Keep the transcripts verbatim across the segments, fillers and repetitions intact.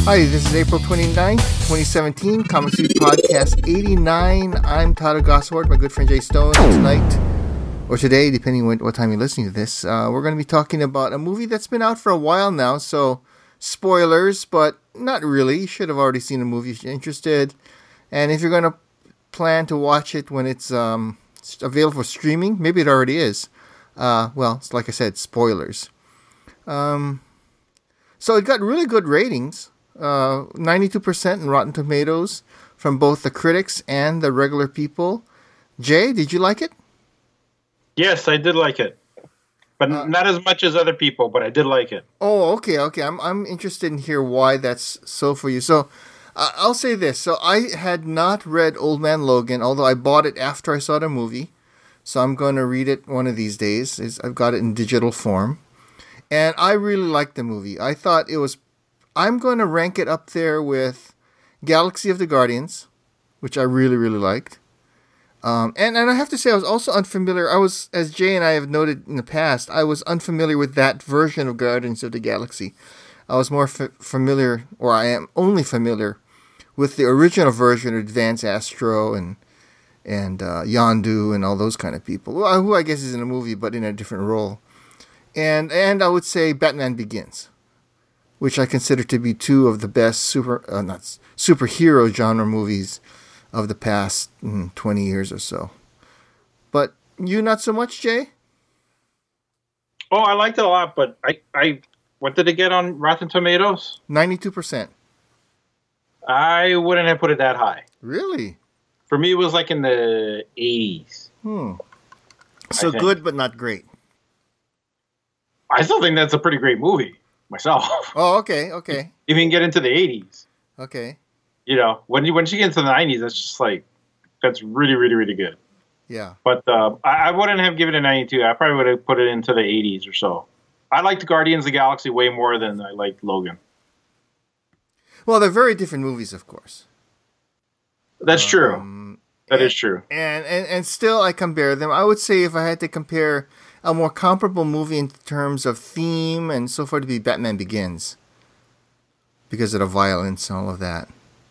Hi, this is April twenty-ninth, twenty seventeen, Comic Suit Podcast eighty-nine. I'm Todd Gosworth, my good friend Jay Stone. And tonight, or today, depending on what time you're listening to this, uh, we're going to be talking about a movie that's been out for a while now, so spoilers, but not really. You should have already seen the movie if you're interested. And if you're going to plan to watch it when it's um, available for streaming, maybe it already is. Uh, well, it's like I said, spoilers. Um, so it got really good ratings, uh, ninety-two percent in Rotten Tomatoes from both the critics and the regular people. Jay, did you like it? Yes, I did like it, but uh, not as much as other people, but I did like it. Oh, okay, okay. I'm I'm interested in hear why that's so for you. So uh, I'll say this. So I had not read Old Man Logan, although I bought it after I saw the movie. So I'm going to read it one of these days. It's, I've got it in digital form. And I really liked the movie. I thought it was... I'm going to rank it up there with Galaxy of the Guardians, which I really, really liked. Um, and, and I have to say, I was also unfamiliar. I was, as Jay and I have noted in the past, I was unfamiliar with that version of Guardians of the Galaxy. I was more f- familiar, or I am only familiar, with the original version of Advance Astro and and uh, Yondu and all those kind of people, who I guess is in a movie, but in a different role. And and I would say Batman Begins, which I consider to be two of the best super uh, not superhero genre movies of the past mm, twenty years or so. But you not so much, Jay? Oh, I liked it a lot, but I, I what did it get on Rotten Tomatoes? ninety-two percent. I wouldn't have put it that high. Really? For me, it was like in the eighties. Hmm. So good, but not great. I still think that's a pretty great movie myself. Oh, okay, okay. If you can get into the eighties. Okay. You know, when you when she gets into the nineties, that's just like, that's really, really, really good. Yeah. But uh, I, I wouldn't have given it a ninety-two. I probably would have put it into the eighties or so. I liked Guardians of the Galaxy way more than I liked Logan. Well, they're very different movies, of course. That's um, true. That and, is true. And, and and still, I compare them. I would say if I had to compare a more comparable movie in terms of theme and so forth, to be Batman Begins, because of the violence and all of that,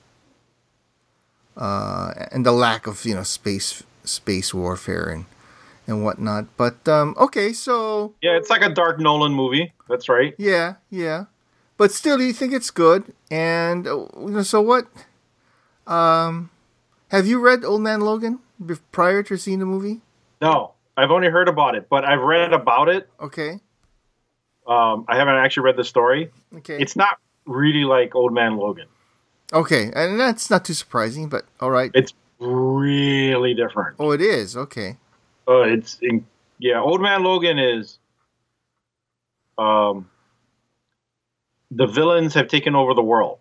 uh, and the lack of you know space space warfare and and whatnot. But um, okay, so yeah, it's like a Dark Nolan movie. That's right. Yeah, yeah. But still, do you think it's good? And uh, you know, so what? Um, have you read Old Man Logan prior to seeing the movie? No. I've only heard about it, but I've read about it. Okay. Um, I haven't actually read the story. Okay. It's not really like Old Man Logan. Okay, and that's not too surprising, but all right. It's really different. Oh, it is? Okay. Uh, it's in, yeah, Old Man Logan is um, the villains have taken over the world.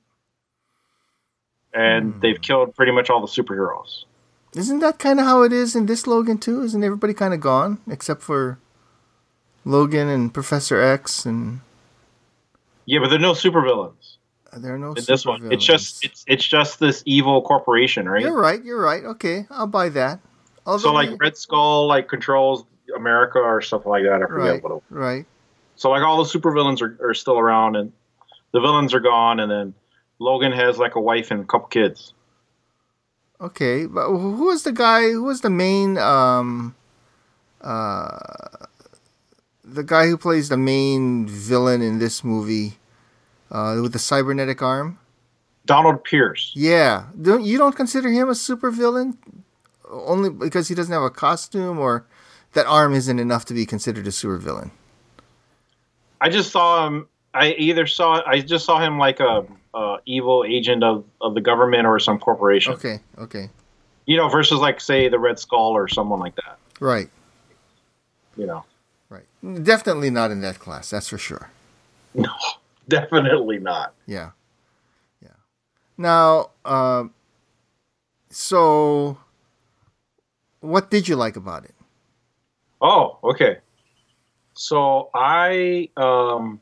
And hmm. they've killed pretty much all the superheroes. Isn't that kind of how it is in this Logan, too? Isn't everybody kind of gone? Except for Logan and Professor X and... Yeah, but there are no supervillains. There are no in supervillains. This one. It's just, it's, it's just this evil corporation, right? You're right, you're right. Okay, I'll buy that. Although so, like, we... Red Skull, like, controls America or stuff like that. I forget right, what it was. Right. So, like, all the supervillains are, are still around, and the villains are gone, and then Logan has, like, a wife and a couple kids. Okay, but who was the guy? Who was the main? Um, uh, the guy who plays the main villain in this movie, uh, with the cybernetic arm. Donald Pierce. Yeah, don't you don't consider him a supervillain only because he doesn't have a costume, or that arm isn't enough to be considered a supervillain? I just saw him. I either saw. I just saw him like a. Uh, evil agent of, of the government or some corporation. Okay, okay. You know, versus like, say, the Red Skull or someone like that. Right. You know. Right. Definitely not in that class, that's for sure. No, definitely not. Yeah. Yeah. Now, uh, so, what did you like about it? Oh, okay. So, I... Um,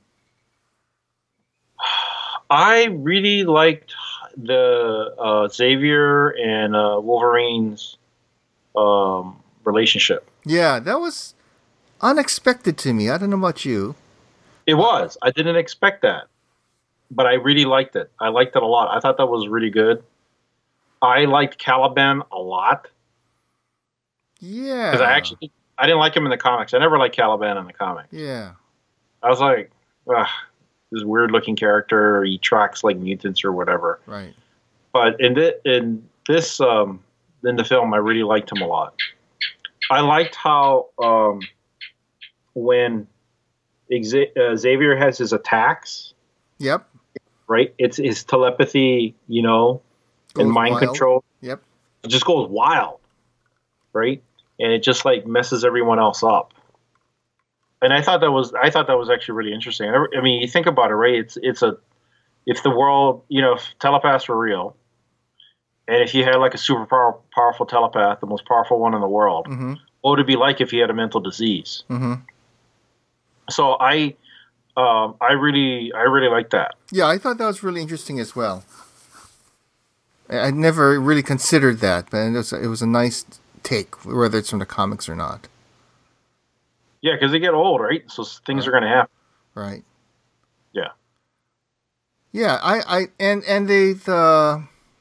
I really liked the uh, Xavier and uh, Wolverine's um, relationship. Yeah, that was unexpected to me. I don't know about you. It was. I didn't expect that. but I really liked it. I liked it a lot. I thought that was really good. I liked Caliban a lot Yeah. because I actually I didn't like him in the comics. I never liked Caliban in the comics. Yeah. I was like, ugh, this weird looking character. He tracks like mutants or whatever. Right. But in this, in this, um, in the film, I really liked him a lot. I liked how um, when Exa- uh, Xavier has his attacks. Yep. Right. It's his telepathy, you know, Goes and mind wild. control. Yep. It just goes wild. Right. And it just like messes everyone else up. And I thought that was I thought that was actually really interesting. I, I mean, you think about it, right? It's it's a if the world, you know, if telepaths were real, and if you had like a super power, powerful telepath, the most powerful one in the world, Mm-hmm. what would it be like if he had a mental disease? Mm-hmm. So I, um, I really, I really like that. Yeah, I thought that was really interesting as well. I- I'd never really considered that, but it was, it was a nice take, whether it's from the comics or not. Yeah, because they get old, right? So things are going to happen. Right. Yeah. Yeah, I, I and and they the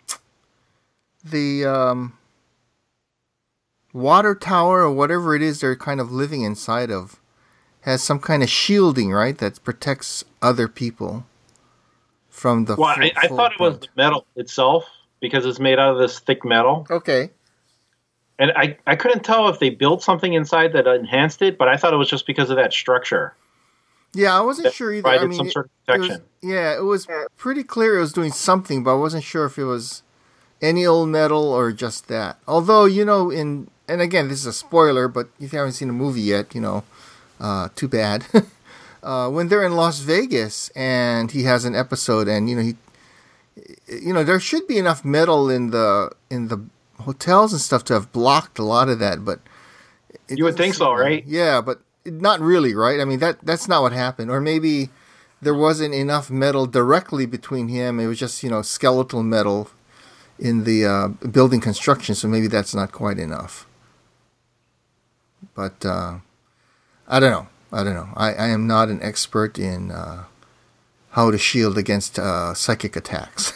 the um, water tower or whatever it is they're kind of living inside of has some kind of shielding, right, that protects other people from the. Well, full, I, I full thought it was brunt. the metal itself because it's made out of this thick metal, Okay. and I, I couldn't tell if they built something inside that enhanced it, but I thought it was just because of that structure. Yeah, I wasn't That sure either. provided I mean, some it- sort of it was- protection. yeah, it was pretty clear it was doing something, but I wasn't sure if it was any old metal or just that. Although, you know, in and again, this is a spoiler, but if you haven't seen the movie yet, you know, uh, too bad. uh, when they're in Las Vegas and he has an episode, and you know he, you know, there should be enough metal in the in the hotels and stuff to have blocked a lot of that, but it You would doesn't think seem so, like- right? Yeah, but not really, right? I mean, that that's not what happened. Or maybe there wasn't enough metal directly between him. It was just, you know, skeletal metal in the uh, building construction, so maybe that's not quite enough. But uh, I don't know. I don't know. I, I am not an expert in uh, how to shield against uh, psychic attacks.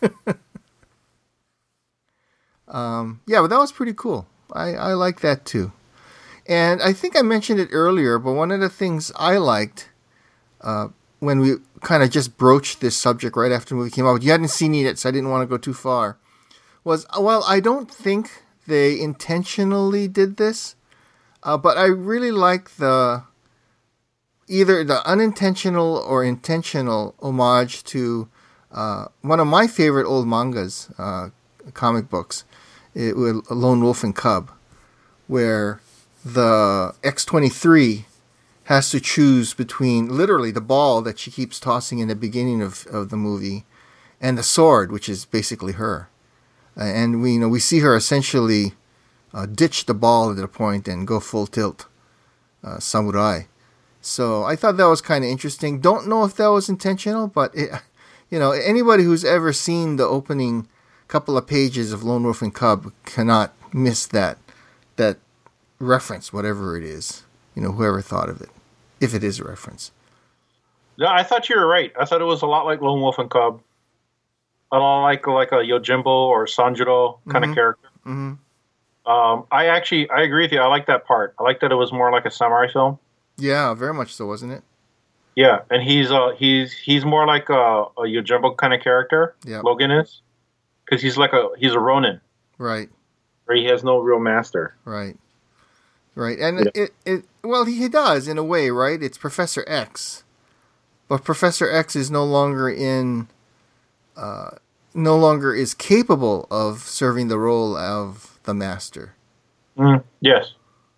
um, yeah, but that was pretty cool. I, I like that too. And I think I mentioned it earlier, but one of the things I liked uh, when we kind of just broached this subject right after the movie came out, you hadn't seen it yet, so I didn't want to go too far, was, well, I don't think they intentionally did this, uh, but I really like the either the unintentional or intentional homage to uh, one of my favorite old mangas, uh, comic books, it, with Lone Wolf and Cub, where the X twenty-three has to choose between literally the ball that she keeps tossing in the beginning of, of the movie and the sword, which is basically her. Uh, and we you know we see her essentially uh, ditch the ball at a point and go full tilt uh, samurai. So I thought that was kind of interesting. Don't know if that was intentional, but it, you know, anybody who's ever seen the opening couple of pages of Lone Wolf and Cub cannot miss that that reference, whatever it is. You know, whoever thought of it, if it is a reference. No, I thought you were right. I thought it was a lot like Lone Wolf and Cub. A lot like like a Yojimbo or Sanjuro kind Mhm. of character. Mm-hmm. Um, I actually I agree with you. I like that part. I like that it was more like a samurai film. Yeah, very much so, wasn't it? Yeah, and he's uh he's he's more like a, a Yojimbo kind of character. Yeah. Logan is, because he's like a he's a Ronin, Right, where he has no real master. right, right. And Yeah. it, it, well, he, he does in a way, right? It's Professor X, but Professor X is no longer in, uh, no longer is capable of serving the role of the master. Mm, yes.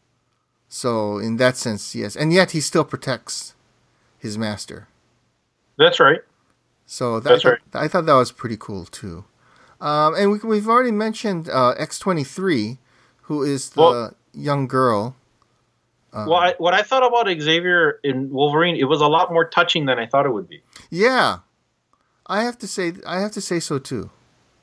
So in that sense, yes, and yet he still protects his master. That's right. So that, That's I, right. thought, I thought that was pretty cool too. Um, and we, we've already mentioned uh, X twenty-three, who is the Well- young girl. Uh, Well, I, what I thought about Xavier in Wolverine, it was a lot more touching than I thought it would be. yeah, I have to say, I have to say so too.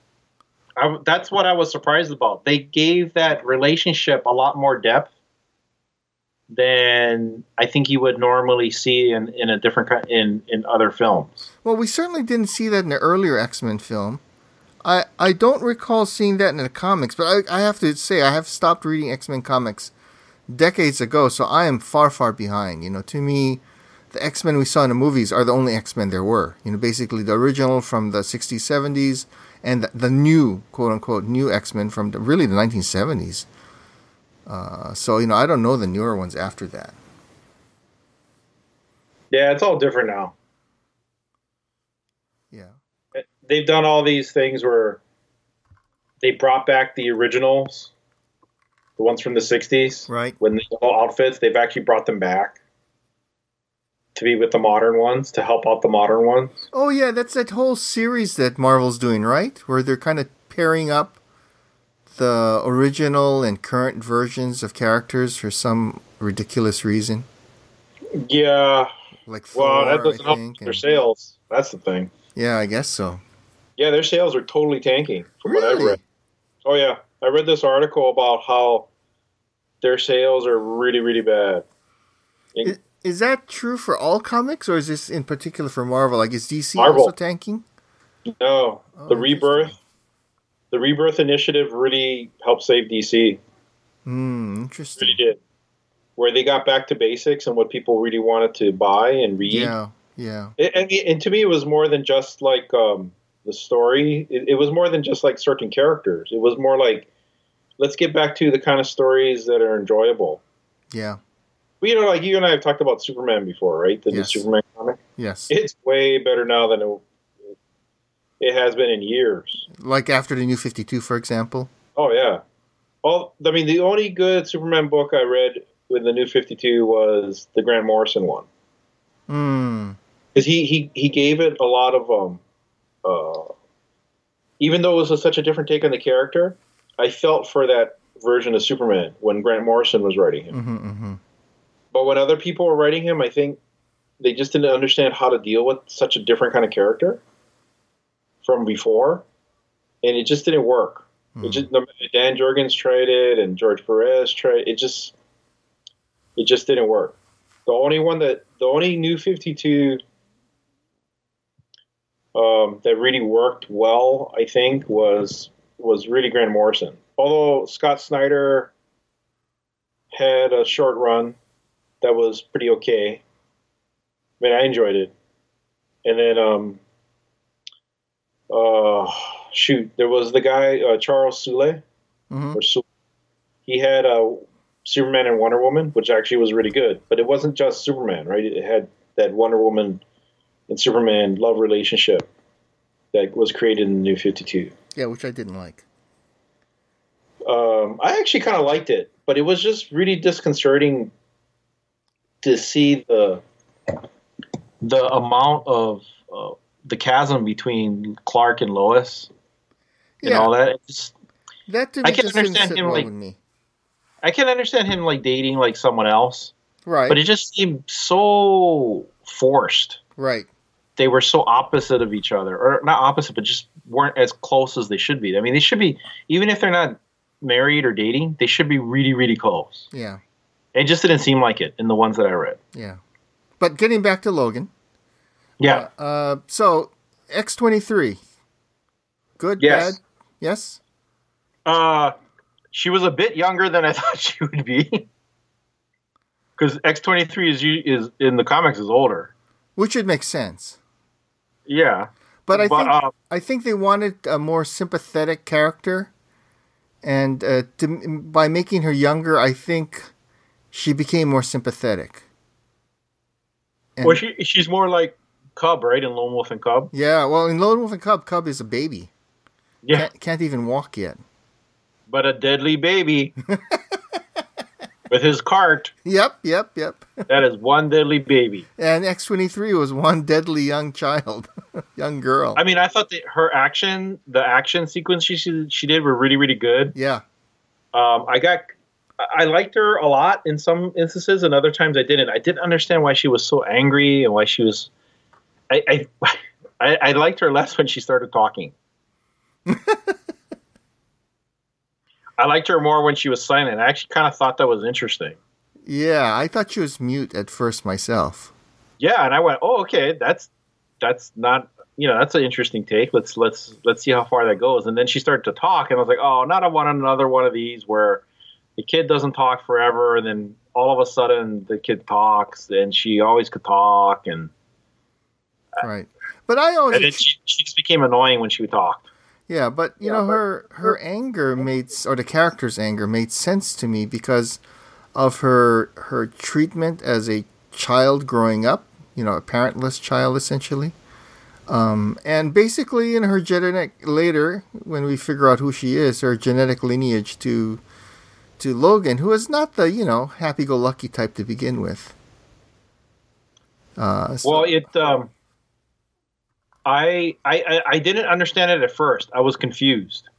I, that's what I was surprised about. They gave that relationship a lot more depth than I think you would normally see in, in a different ki- in in other films. Well, we certainly didn't see that in the earlier X-Men film. I, I don't recall seeing that in the comics, but I, I have to say I have stopped reading X-Men comics decades ago, so I am far, far behind. You know, to me, the X-Men we saw in the movies are the only X-Men there were. You know, basically the original from the sixties, seventies, and the, the new, quote-unquote, new X-Men from the, really the nineteen seventies. Uh, so, you know, I don't know the newer ones after that. Yeah, it's all different now. Yeah. They've done all these things where they brought back the originals, the ones from the sixties. Right. When the all outfits, they've actually brought them back to be with the modern ones, to help out the modern ones. Oh, yeah, that's that whole series that Marvel's doing, right? Where they're kind of pairing up the original and current versions of characters for some ridiculous reason. Yeah. Like Thor, well, that doesn't I help think, their and- sales. That's the thing. Yeah, I guess so. Yeah, their sales are totally tanking from what I've Really? read. Oh, yeah. I read this article about how their sales are really, really bad. In- Is, is that true for all comics, or is this in particular for Marvel? Like, is D C Marvel. also tanking? no, Oh, the Rebirth, the Rebirth initiative really helped save D C. Hmm, interesting. Really did. Where they got back to basics and what people really wanted to buy and read. Yeah, yeah. It, and, and to me, it was more than just like um, the story. It, it was more than just like certain characters. It was more like, let's get back to the kind of stories that are enjoyable. Yeah, Well, you know, like you and I have talked about Superman before, right? The Yes. new Superman comic. yes. It's way better now than it, it has been in years. Like after the New fifty-two, for example. Oh yeah. Well, I mean, the only good Superman book I read with the New fifty-two was the Grant Morrison one, Hmm. because he, he he gave it a lot of um, uh, even though it was a, such a different take on the character, I felt for that version of Superman when Grant Morrison was writing him. Mm-hmm, mm-hmm. But when other people were writing him, I think they just didn't understand how to deal with such a different kind of character from before, and it just didn't work. It just no matter- Dan Jurgens tried it, and George Perez tried it. Just it just didn't work. The only one that the only New fifty-two um, that really worked well, I think, was was really Grant Morrison. Although Scott Snyder had a short run that was pretty okay. I mean, I enjoyed it. And then, um, uh, shoot, there was the guy uh, Charles Soule, Mm-hmm. or Soule. He had uh, Superman and Wonder Woman, which actually was really good. But it wasn't just Superman, right? It had that Wonder Woman and Superman love relationship that was created in the New fifty-two. Yeah, which I didn't like. Um, I actually kind of liked it, but it was just really disconcerting to see the the amount of uh, the chasm between Clark and Lois and Yeah. all that. It just, That to I me can just didn't understand sit him, well like- with me. I can understand him like dating like someone else, Right, but it just seemed so forced. right. They were so opposite of each other, or not opposite, but just weren't as close as they should be. I mean, they should be, even if they're not married or dating, they should be really, really close. Yeah, It just didn't seem like it in the ones that I read. yeah. But getting back to Logan. Yeah. Uh, so X twenty-three. Good, Yes. bad? Yes? Uh, she was a bit younger than I thought she would be. Because X twenty-three is u- is in the comics is older. Which would make sense. Yeah. But I But, think uh, I think they wanted a more sympathetic character, and uh, to, by making her younger, I think she became more sympathetic. And- Well, she she's more like Cub, right? In Lone Wolf and Cub. yeah, well, in Lone Wolf and Cub, Cub is a baby. Yeah. Can't, can't even walk yet. But a deadly baby. With his cart. Yep, yep, yep. That is one deadly baby. And X twenty-three was one deadly young child, young girl. I mean, I thought that her action, the action sequence she she, she did were really, really good. yeah, Um, I got, I liked her a lot in some instances, and other times I didn't. I didn't understand why she was so angry and why she was. I I, I, I liked her less when she started talking. I liked her more when she was silent. I actually kind of thought that was interesting. Yeah, I thought she was mute at first myself. Yeah, and I went, oh, okay, that's that's not, you know, that's an interesting take. Let's let's let's see how far that goes. And then she started to talk, and I was like, oh, not a one another one of these where the kid doesn't talk forever, and then all of a sudden the kid talks, and she always could talk, and right. But I always and then she, she just became annoying when she talked. Yeah, but you yeah, know, but, her her anger made, or the character's anger made sense to me because of her her treatment as a child growing up, you know, a parentless child essentially. Um, and basically in her genetic, later, when we figure out who she is, her genetic lineage to to Logan, who is not the, you know, happy-go-lucky type to begin with. Uh, so. Well, it... Um... I, I I didn't understand it at first. I was confused,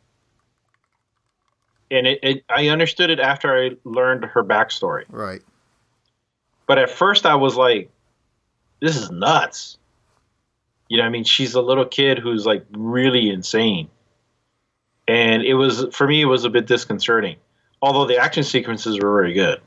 and it, it I understood it after I learned her backstory. Right. But at first, I was like, "This is nuts." You know, I mean, she's a little kid who's like really insane, and it was for me. It was a bit disconcerting, although the action sequences were very good.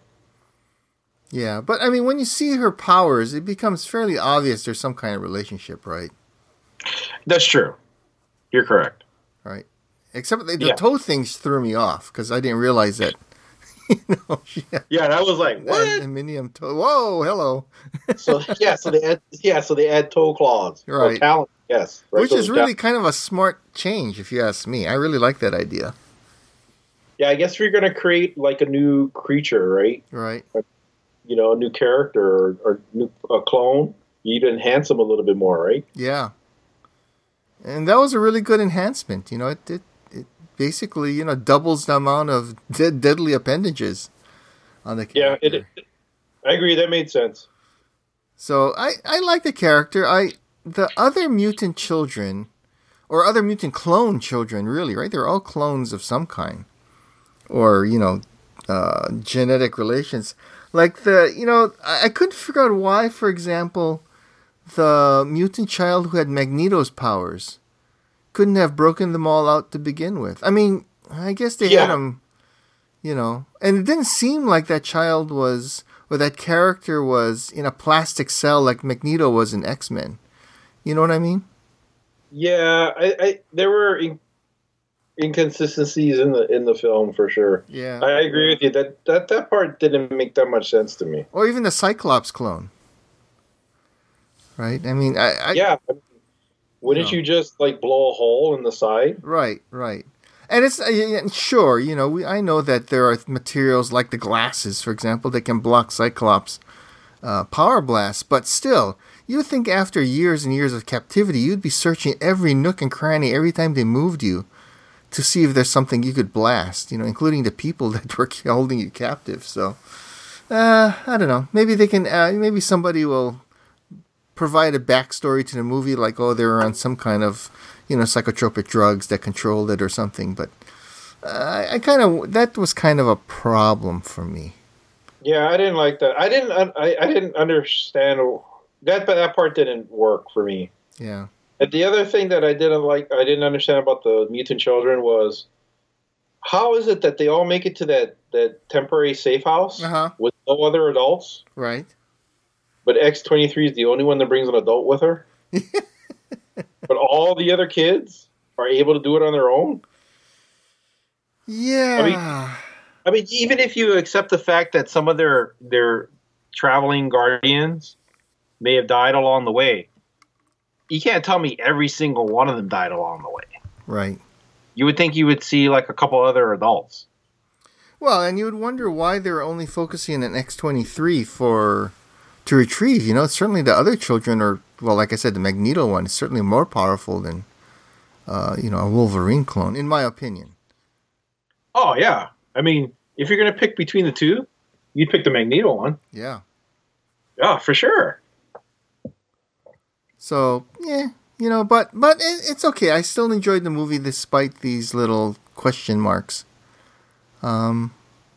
Yeah, but I mean, when you see her powers, it becomes fairly obvious there's some kind of relationship, right? That's true. You're correct. Right. Except the, the yeah. toe things threw me off because I didn't realize that. you know, yeah. yeah, that was like what? Aluminium toe. Whoa, hello. so yeah, so they add yeah, so they add toe claws. Right. Or talent, yes. Right, which is really kind of a smart change, if you ask me. I really like that idea. Yeah, I guess if you're going to create like a new creature, right? Right. Like, you know, a new character or, or new, a clone, you'd enhance them a little bit more, right? Yeah. And that was a really good enhancement. You know, it it, it basically, you know, doubles the amount of dead, deadly appendages on the character. Yeah, it, it, I agree. That made sense. So I, I like the character. I the other mutant children, or other mutant clone children, really, right? They're all clones of some kind, or you know, uh, genetic relations. Like the, you know, I, I couldn't figure out why, for example, the mutant child who had Magneto's powers couldn't have broken them all out to begin with. I mean, I guess they yeah. had him, you know, and it didn't seem like that child was, or that character was in a plastic cell like Magneto was in X-Men. You know what I mean? Yeah, I, I there were in, inconsistencies in the in the film for sure. Yeah, I agree with you. That that that part didn't make that much sense to me. Or even the Cyclops clone. Right? I mean, I... I yeah. Wouldn't you, know. you just, like, blow a hole in the side? Right, right. And it's... Uh, sure, you know, we, I know that there are materials like the glasses, for example, that can block Cyclops' uh, power blasts, but still, you would think after years and years of captivity, you'd be searching every nook and cranny every time they moved you to see if there's something you could blast, you know, including the people that were holding you captive, so... Uh, I don't know. Maybe they can... Uh, maybe somebody will... provide a backstory to the movie, like, oh, they were on some kind of, you know, psychotropic drugs that controlled it or something. But uh, I, I kind of, that was kind of a problem for me. Yeah, I didn't like that. I didn't, I, I didn't understand that. That part didn't work for me. Yeah. And the other thing that I didn't like, I didn't understand about the mutant children was, how is it that they all make it to that that temporary safe house uh-huh. with no other adults? Right. But X twenty-three is the only one that brings an adult with her. But all the other kids are able to do it on their own. Yeah. I mean, I mean, even if you accept the fact that some of their their traveling guardians may have died along the way, you can't tell me every single one of them died along the way. Right. You would think you would see like a couple other adults. Well, and you would wonder why they're only focusing on X twenty-three for... to retrieve, you know, certainly the other children are, well, like I said, the Magneto one is certainly more powerful than, uh, you know, a Wolverine clone, in my opinion. Oh, yeah. I mean, if you're going to pick between the two, you'd pick the Magneto one. Yeah. Yeah, for sure. So, yeah, you know, but, but it, it's okay. I still enjoyed the movie despite these little question marks. Um,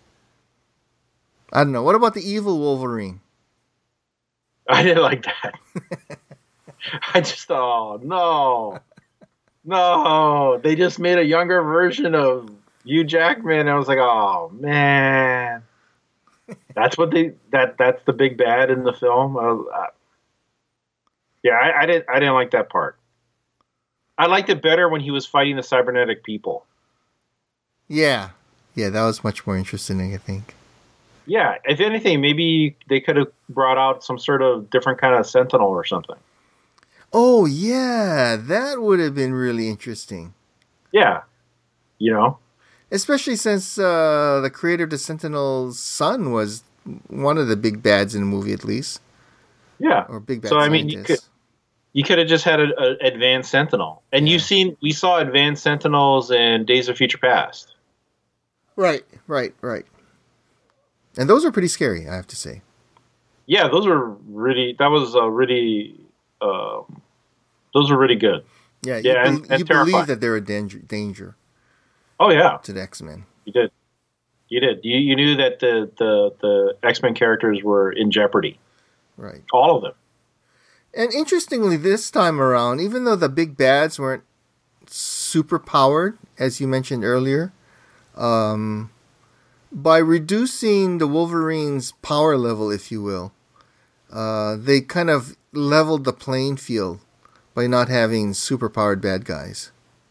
I don't know. What about the evil Wolverine? I didn't like that. I just thought, oh, no. No. They just made a younger version of Hugh Jackman. I was like, oh, man. That's what they that that's the big bad in the film. Uh, uh, yeah, I, I didn't I didn't like that part. I liked it better when he was fighting the cybernetic people. Yeah, yeah, that was much more interesting, I think. Yeah, if anything, maybe they could have brought out some sort of different kind of sentinel or something. Oh yeah, that would have been really interesting. Yeah, you know. Especially since uh, the creator of the Sentinel's son was one of the big bads in the movie, at least. Yeah. Or big bad so, I scientists. mean, you could, you could have just had an advanced Sentinel. And Yeah. you've seen, we saw advanced Sentinels in Days of Future Past. Right, right, right. And those are pretty scary, I have to say. Yeah, those were really, that was a really, um, those were really good. Yeah, you, Yeah, be- and- and you terrifying. believe that they're a danger, danger Oh, yeah, to the X-Men. you did. You did. You, you knew that the, the, the X-Men characters were in jeopardy. Right. All of them. And interestingly, this time around, even though the big bads weren't super powered, as you mentioned earlier, um, by reducing the Wolverine's power level, if you will, uh, they kind of leveled the playing field by not having super powered bad guys.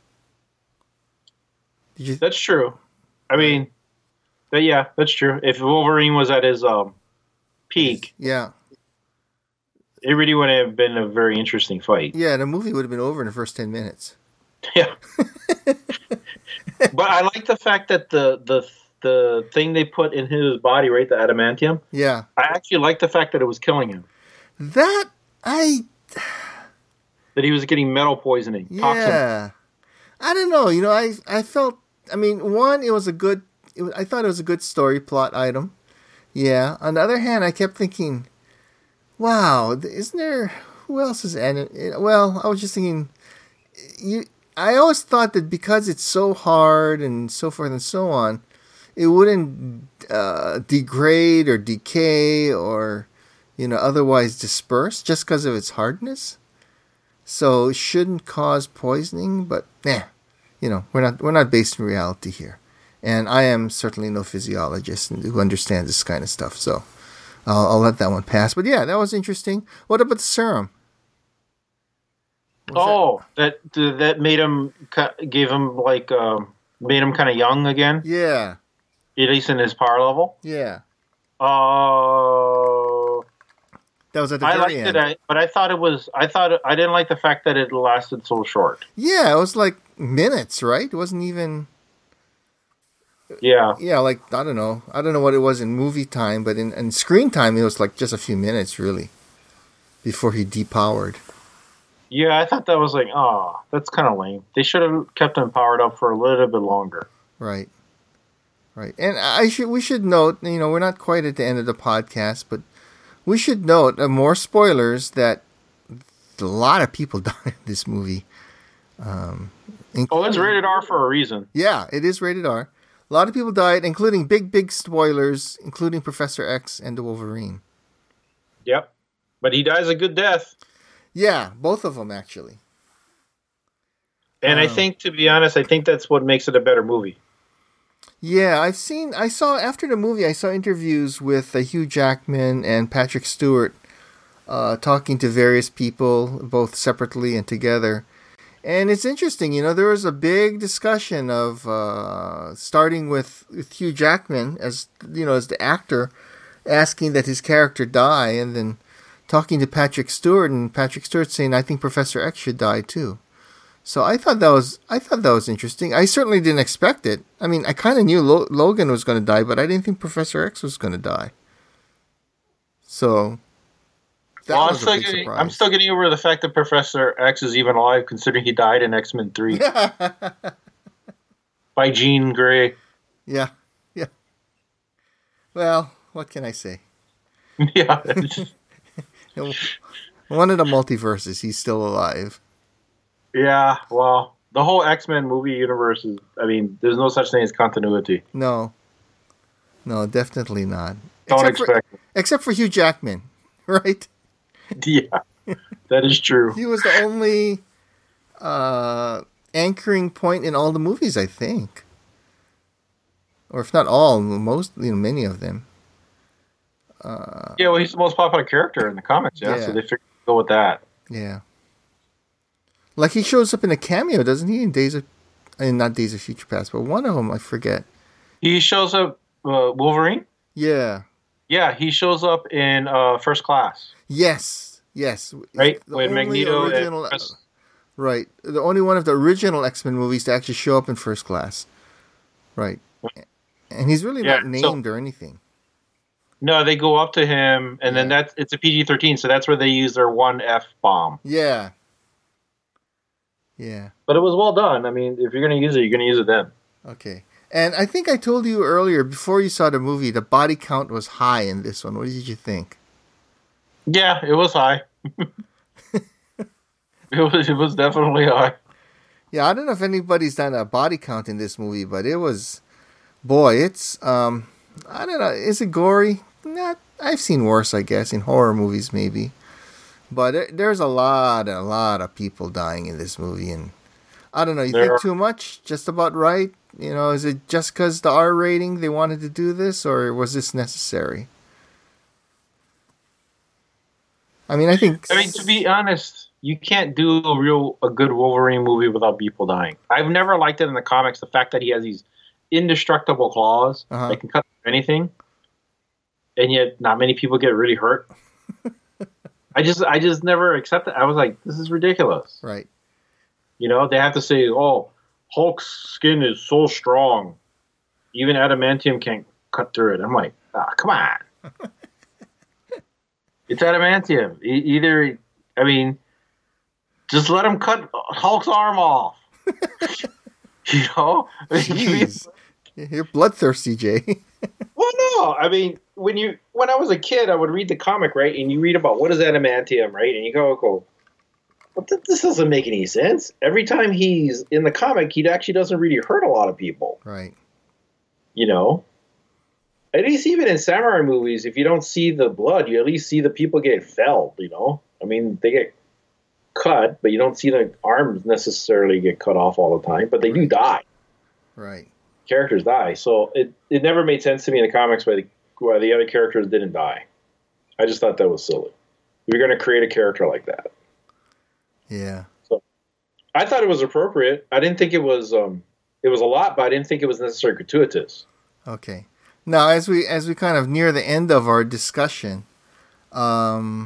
Did you? That's true. I mean, but yeah, that's true. If Wolverine was at his um, peak, Yeah, it really would have been a very interesting fight. yeah. The movie would have been over in the first ten minutes. Yeah. But I like the fact that the, the the thing they put in his body, right, the adamantium, Yeah, I actually like the fact that it was killing him. that I That he was getting metal poisoning, toxin. yeah. I don't know. You know, I I felt. I mean, one, it was a good. It was, I thought it was a good story plot item. Yeah. On the other hand, I kept thinking, wow, isn't there? Who else is in it? Well, I was just thinking, you. I always thought that because it's so hard and so forth and so on, it wouldn't uh, degrade or decay or, you know, otherwise disperse just because of its hardness. So it shouldn't cause poisoning, but nah, you know, we're not we're not based in reality here, and I am certainly no physiologist who understands this kind of stuff. So I'll, I'll let that one pass. But yeah, that was interesting. What about the serum? Was Oh, that that made him ki- gave him like um, made him kind of young again, that- yeah, at least in his power level. yeah, Uh, that was at the I very liked end. it, I, but I thought it was. I thought it, I didn't like the fact that it lasted so short. Yeah, it was like minutes, right? It wasn't even. Yeah, Yeah, like I don't know, I don't know what it was in movie time, but in, in screen time, it was like just a few minutes, really, before he depowered. yeah. I thought that was like, oh, that's kind of lame. They should have kept him powered up for a little bit longer. Right. Right. And I should we should note, you know, we're not quite at the end of the podcast, but we should note uh, more spoilers that a lot of people die in this movie. Um, Oh, it's rated R for a reason. Yeah, it is rated R. A lot of people died, including big, big spoilers, including Professor X and the Wolverine. Yep, but he dies a good death. Yeah, both of them, actually. And I Um, think, to be honest, I think that's what makes it a better movie. Yeah, I've seen, I saw, after the movie, I saw interviews with uh, Hugh Jackman and Patrick Stewart uh, talking to various people, both separately and together. And it's interesting, you know, there was a big discussion of uh, starting with, with Hugh Jackman as, you know, as the actor, asking that his character die, and then talking to Patrick Stewart, and Patrick Stewart saying, I think Professor X should die too. So I thought that was I thought that was interesting. I certainly didn't expect it. I mean, I kind of knew Lo- Logan was going to die, but I didn't think Professor X was going to die. So that Well, I'm was a still, big getting, surprise. I'm still getting over the fact that Professor X is even alive, considering he died in X-Men three by Jean Grey. yeah, yeah. Well, what can I say? Yeah, it's- One of the multiverses, he's still alive. yeah. Well, the whole X-Men movie universe is. I mean, there's no such thing as continuity. No, no, definitely not. Don't except expect. for, except for Hugh Jackman, right? Yeah, that is true. He was the only uh, anchoring point in all the movies, I think, or if not all, most, you know, many of them. Uh, yeah, well, he's the most popular character in the comics, yeah, Yeah. so they figured to go with that. yeah. Like he shows up in a cameo, doesn't he? In Days of, uh, not Days of Future Past, but one of them I forget. He shows up, uh, Wolverine? Yeah. Yeah, he shows up in uh, First Class, Yes. Yes. right? The With only Magneto original- and Chris. Right. The only one of the original X-Men movies to actually show up in First Class. Right. And he's really Yeah, not named or anything. No, they go up to him, and then Yeah. that's it's a P G thirteen, so that's where they use their one F bomb. Yeah. Yeah. But it was well done. I mean, if you're going to use it, you're going to use it then. Okay. And I think I told you earlier, before you saw the movie, the body count was high in this one. What did you think? Yeah, it was high. it was it was definitely high. Yeah, I don't know if anybody's done a body count in this movie, but it was, boy, it's, um, I don't know, is it gory? Not, I've seen worse, I guess, in horror movies maybe. But there, there's a lot, a lot of people dying in this movie, and I don't know, you There think are- too much? Just about right? You know, is it just because the R rating they wanted to do this, or was this necessary? I mean, I think... I mean, to be honest, you can't do a real a good Wolverine movie without people dying. I've never liked it in the comics, the fact that he has these indestructible claws Uh-huh. that can cut through anything, and yet not many people get really hurt. I just I just never accepted. I was like, this is ridiculous. Right. You know, they have to say, oh, Hulk's skin is so strong, even adamantium can't cut through it. I'm like, ah, come on. It's adamantium. E- either, I mean, just let him cut Hulk's arm off. You know? I mean, Jeez. You're bloodthirsty, Jay. well, no. I mean, when you when I was a kid, I would read the comic, right? And you read about what is adamantium, right? And you go, go, but th- this doesn't make any sense. Every time he's in the comic, he actually doesn't really hurt a lot of people. Right. You know? At least even in samurai movies, if you don't see the blood, you at least see the people get felled, you know? I mean, they get cut, but you don't see the arms necessarily get cut off all the time, but they do die. Right. Characters die. So it, it never made sense to me in the comics why the, why the other characters didn't die. I just thought that was silly. You're going to create a character like that. Yeah. I thought it was appropriate. I didn't think it was, um, it was a lot, but I didn't think it was necessarily gratuitous. Okay. Now, as we as we kind of near the end of our discussion, um,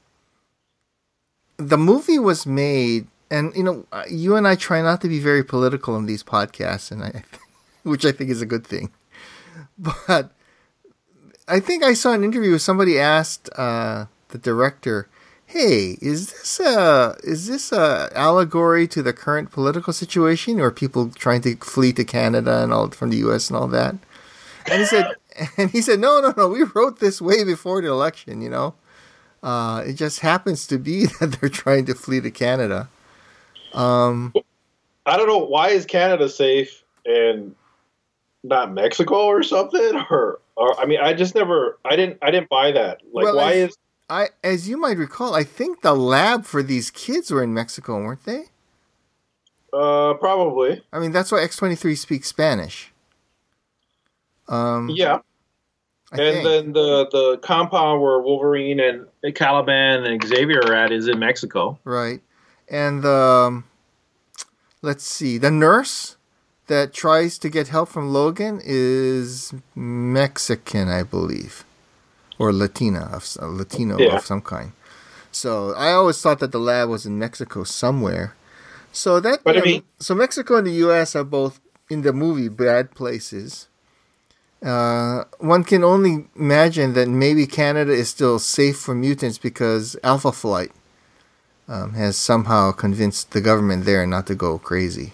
the movie was made, and you know, you and I try not to be very political in these podcasts, and I, which I think is a good thing. But I think I saw an interview where somebody asked uh, the director, "Hey, is this a is this a allegory to the current political situation, or people trying to flee to Canada and all from the U S and all that?" And he said, and he said, no, no, no, we wrote this way before the election, you know. Uh, it just happens to be that they're trying to flee to Canada. Um, I don't know, why is Canada safe and not Mexico or something? Or, or I mean, I just never, I didn't, I didn't buy that. Like, Well, why I- is? I, as you might recall, I think the lab for these kids were in Mexico, weren't they? Uh, probably. I mean, that's why X twenty-three speaks Spanish. Um, Yeah. I and think. then the the compound where Wolverine and Caliban and Xavier are at is in Mexico. Right. And the, um, let's see, the nurse that tries to get help from Logan is Mexican, I believe. Or Latina, of s- uh, Latino Yeah. of some kind. So I always thought that the lab was in Mexico somewhere. So that, But I you know, mean- so Mexico and the U S are both in the movie bad places. Uh, one can only imagine that maybe Canada is still safe for mutants because Alpha Flight um, has somehow convinced the government there not to go crazy.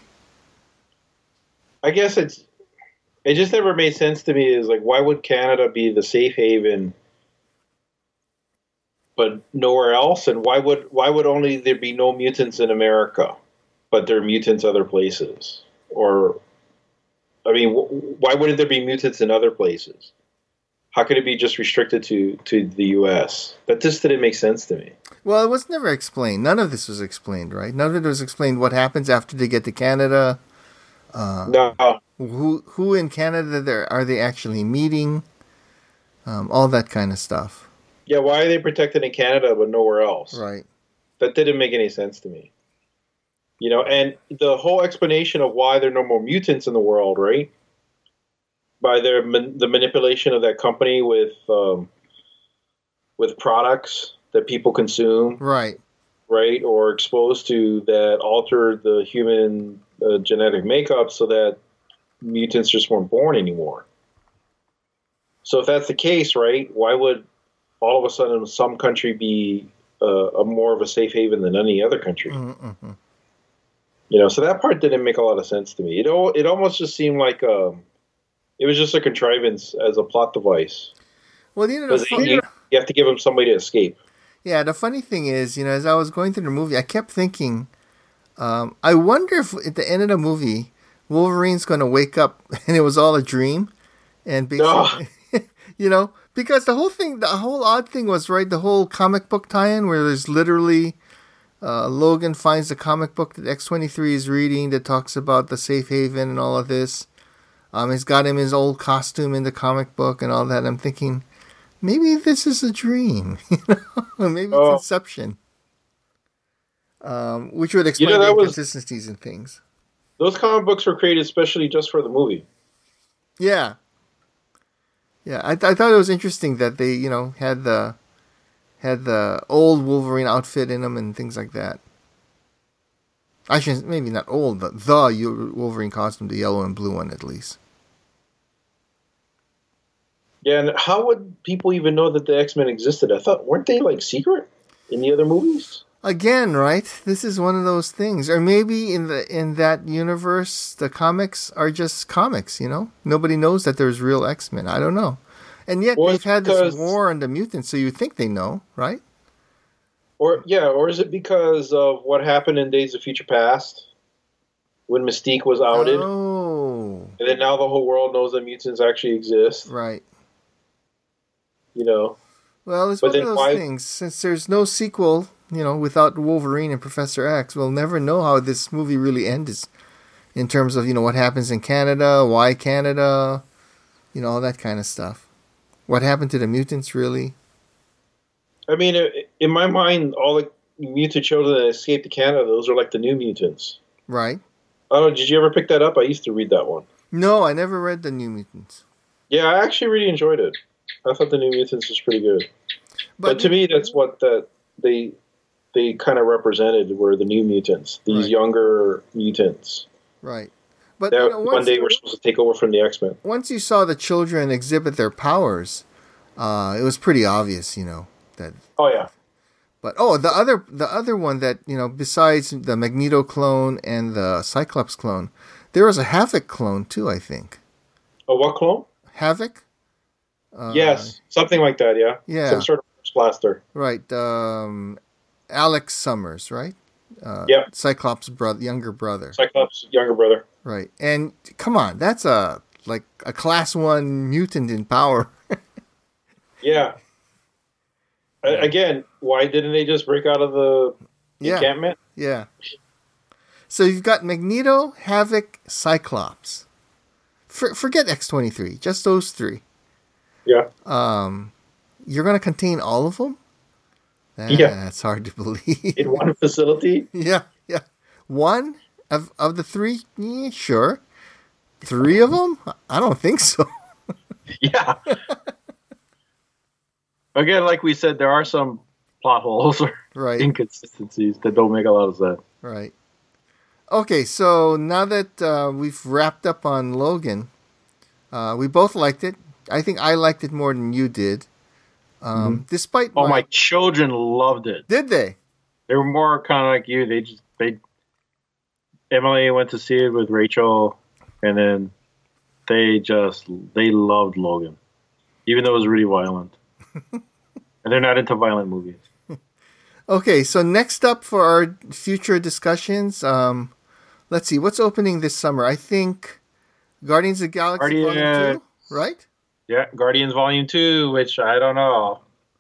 I guess it's it just never made sense to me. Is like, why would Canada be the safe haven, but nowhere else? And why would why would only there be no mutants in America, but there are mutants other places? Or, I mean, wh- why wouldn't there be mutants in other places? How could it be just restricted to, to the U S? That just didn't make sense to me. Well, it was never explained. None of this was explained, right? None of it was explained what happens after they get to Canada. Uh, No, who who in Canada there are they actually meeting? um, all that kind of stuff. Yeah, why are they protected in Canada but nowhere else? Right. That didn't make any sense to me. You know, and the whole explanation of why there are no more mutants in the world, right? By their man, the manipulation of that company with um, with products that people consume, Right. right, or exposed to that alter the human uh, genetic makeup so that mutants just weren't born anymore. So if that's the case, right, why would all of a sudden some country be uh, a more of a safe haven than any other country? Mm-hmm. You know, so that part didn't make a lot of sense to me. It al- it almost just seemed like um, it was just a contrivance as a plot device. Well, you know, the Because fun- you, you have to give them somebody to escape. yeah, the funny thing is, you know, as I was going through the movie, I kept thinking, um, I wonder if at the end of the movie, Wolverine's going to wake up and it was all a dream, and basically, you know, because the whole thing, the whole odd thing was, right, the whole comic book tie-in where there's literally uh, Logan finds the comic book that X twenty-three is reading that talks about the safe haven and all of this. Um, he's got him his old costume in the comic book and all that. I'm thinking, maybe this is a dream, you know, maybe it's Oh. Inception, um, which would explain You know, the that was- inconsistencies and things. Those comic books were created specially just for the movie. Yeah, yeah. I, th- I thought it was interesting that they, you know, had the had the old Wolverine outfit in them and things like that. I should maybe not old, but the U- Wolverine costume, the yellow and blue one at least. Yeah, and how would people even know that the X-Men existed? I thought, weren't they like secret in the other movies? Again, right? This is one of those things, or maybe in the in that universe, the comics are just comics. You know, nobody knows that there's real X-Men. I don't know, and yet Well, they've it's had because- this war on the mutants, so you think they know, right? Or yeah, or is it because of what happened in Days of Future Past when Mystique was outed, Oh, and then now the whole world knows that mutants actually exist? right. You know, Well, it's But one of then those why- things. Since there's no sequel, you know, without Wolverine and Professor X, we'll never know how this movie really ends in terms of, you know, what happens in Canada, why Canada, you know, all that kind of stuff. What happened to the mutants, really? I mean, i- in my mind, all the mutant children that escaped to Canada, those are like the New Mutants. Right? I don't know. Did you ever pick that up? I used to read that one. No, I never read the New Mutants. Yeah, I actually really enjoyed it. I thought the New Mutants was pretty good. But, to me, that's what that they they kind of represented were the New Mutants, these Right. younger mutants Right. But that you know, one once, day were supposed to take over from the X-Men. once you saw the children exhibit their powers, uh, it was pretty obvious, you know, that. Oh yeah, But oh, the other the other one that, you know, besides the Magneto clone and the Cyclops clone, there was a Havoc clone too, I think. a what clone? Havoc? Uh, Yes, something like that. Yeah, yeah. some sort of force blaster. Right. Um, Alex Summers, right? Uh, Yep. Cyclops' brother, younger brother. Cyclops' younger brother. Right. And come on, that's a like a class one mutant in power. Yeah. A- Again, why didn't they just break out of the Yeah. encampment? Yeah. So you've got Magneto, Havoc, Cyclops. For, forget X twenty-three, just those three. Yeah. Um, you're going to contain all of them? Yeah. That's hard to believe. In one facility. yeah, yeah. One of of the three, yeah, sure. Three of them? I don't think so. Yeah. Again, like we said, there are some plot holes or Right, inconsistencies that don't make a lot of sense. right. Okay, so now that uh, we've wrapped up on Logan, uh, we both liked it. I think I liked it more than you did. Um, Despite Oh, my children loved it. Did they? They were more kind of like you. They just they. Emily went to see it with Rachel, and then they just they loved Logan, even though it was really violent. And they're not into violent movies. Okay, so next up for our future discussions, um, let's see, what's opening this summer? I think Guardians of the Galaxy Volume Guardians. two, right? Yeah, Guardians Volume Two, which I don't know.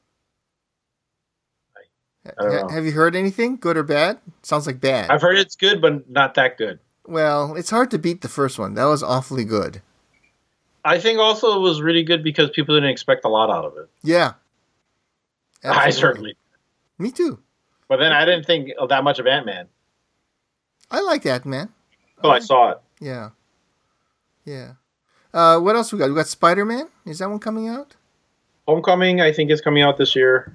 I don't Ha- know. have you heard anything, good or bad? Sounds like bad. I've heard it's good, but not that good. Well, it's hard to beat the first one. That was awfully good. I think also it was really good because people didn't expect a lot out of it. Yeah. Absolutely. I certainly. Me too. But then I didn't think that much of Ant-Man. I like Ant-Man. Until I, I saw it. Yeah. Yeah. Uh, what else we got? We got Spider-Man. Is that one coming out? Homecoming, I think, is coming out this year.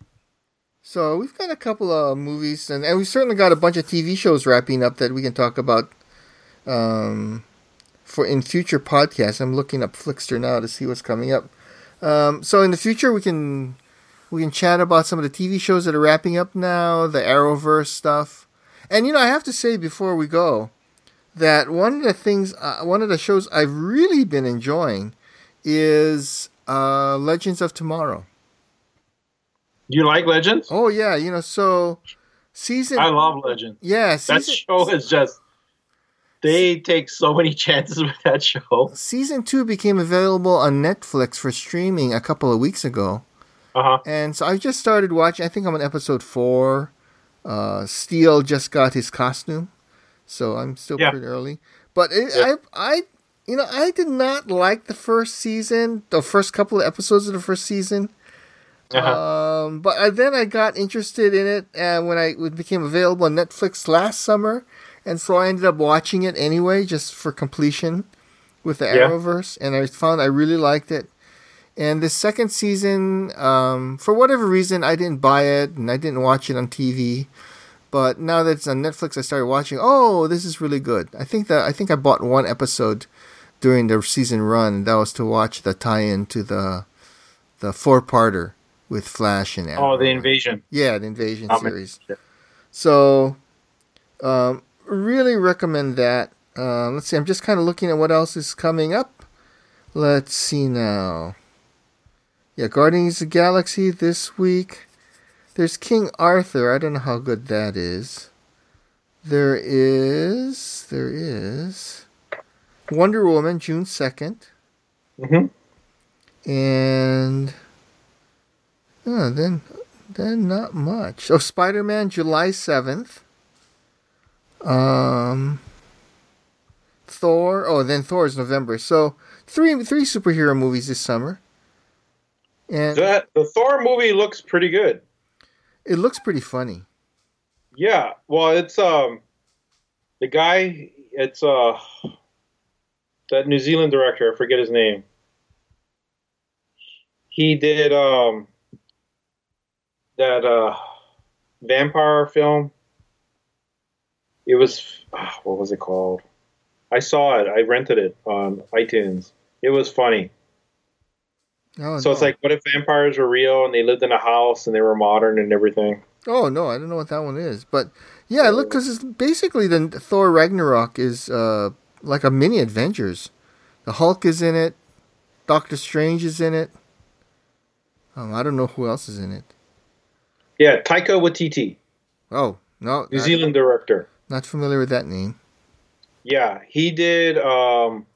So we've got a couple of movies, and, and we've certainly got a bunch of T V shows wrapping up that we can talk about um, for in future podcasts. I'm looking up Flixster now to see what's coming up. Um, so in the future, we can we can chat about some of the T V shows that are wrapping up now, the Arrowverse stuff. And you know, I have to say before we go that one of the things, uh, one of the shows I've really been enjoying is uh, Legends of Tomorrow. You like Legends? Oh yeah, you know, so season. I love Legends. Yeah, season, that show is just. They take so many chances with that show. Season two became available on Netflix for streaming a couple of weeks ago. Uh huh. And so I just started watching. I think I'm on episode four. Uh, Steel just got his costume, so I'm still yeah. pretty early. But it, yeah. I, I, you know, I did not like the first season, the first couple of episodes of the first season. Uh-huh. Um, but I, then I got interested in it uh, when I it became available on Netflix last summer, and so I ended up watching it anyway, just for completion with the yeah. Arrowverse, and I found I really liked it. And the second season, um, for whatever reason, I didn't buy it, and I didn't watch it on T V. But now that it's on Netflix, I started watching. Oh, this is really good. I think that I think I bought one episode during the season run. That was to watch the tie-in to the the four-parter with Flash and Arrow. Oh, the Invasion. Yeah, the Invasion oh, series. Man. So, um, really recommend that. Uh, let's see. I'm just kind of looking at what else is coming up. Let's see now. Yeah, Guardians of the Galaxy this week. There's King Arthur. I don't know how good that is. There is... There is... Wonder Woman, June second. Mm-hmm. And... Oh, then... Then not much. Oh, Spider-Man, July seventh. Um... Thor... Oh, then Thor is November. So, three three superhero movies this summer. And that the Thor movie looks pretty good. It looks pretty funny. Yeah, well, it's um, the guy. It's uh, that New Zealand director. I forget his name. He did um, that uh, vampire film. It was what was it called? I saw it. I rented it on iTunes. It was funny. Oh, so no. It's like, what if vampires were real and they lived in a house and they were modern and everything? Oh, no, I don't know what that one is. But, yeah, look, because it's basically the Thor Ragnarok is uh, like a mini Avengers. The Hulk is in it. Doctor Strange is in it. Um, I don't know who else is in it. Yeah, Taika Waititi. Oh, no. New Zealand director. Not familiar with that name. Yeah, he did... Um,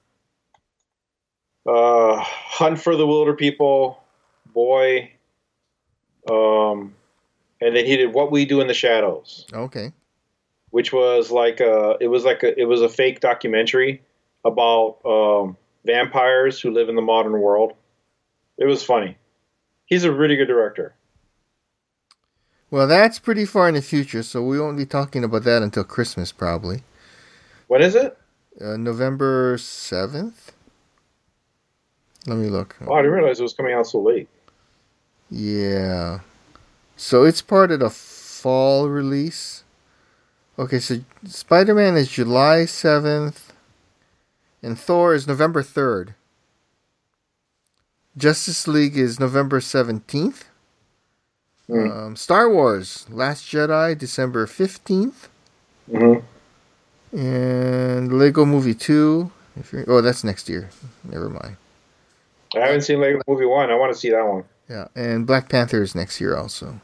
Uh, Hunt for the Wilder People, Boy, um, and then he did What We Do in the Shadows. Okay. Which was like a, it was like a, it was a fake documentary about um, vampires who live in the modern world. It was funny. He's a really good director. Well, that's pretty far in the future, so we won't be talking about that until Christmas, probably. When is it? Uh, November seventh. Let me look. Oh, I didn't realize it was coming out so late. Yeah. So it's part of the fall release. Okay, so Spider-Man is July seventh. And Thor is November third. Justice League is November seventeenth. Mm. Um, Star Wars, Last Jedi, December fifteenth. Mm-hmm. And Lego Movie two. If you're, oh, that's next year. Never mind. I haven't seen Lego Movie one. I want to see that one. Yeah, and Black Panther is next year also.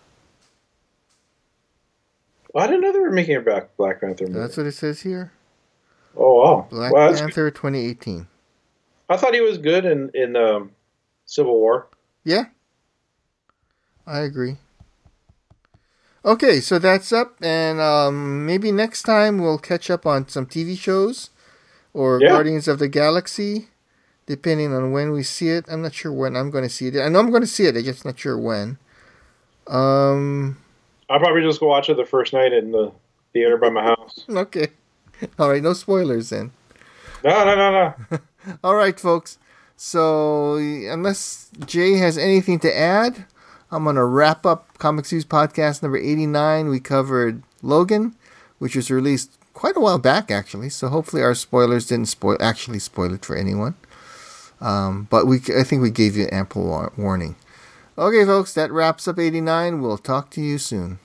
Well, I didn't know they were making a Black, Black Panther movie. That's what it says here. Oh, wow. Black well, Panther twenty eighteen. I thought he was good in, in um, Civil War. Yeah. I agree. Okay, so that's up, and um, maybe next time we'll catch up on some T V shows or yeah. Guardians of the Galaxy. depending on when we see it. I'm not sure when I'm going to see it. I know I'm going to see it. I'm just not sure when. Um, I'll probably just go watch it the first night in the theater by my house. Okay. All right. No spoilers then. No, no, no, no. All right, folks. So unless Jay has anything to add, I'm going to wrap up Comics News Podcast number eighty-nine. We covered Logan, which was released quite a while back, actually. So hopefully our spoilers didn't spoil actually spoil it for anyone. Um, but we, I think we gave you ample war- warning. Okay, folks, that wraps up eighty-nine. We'll talk to you soon.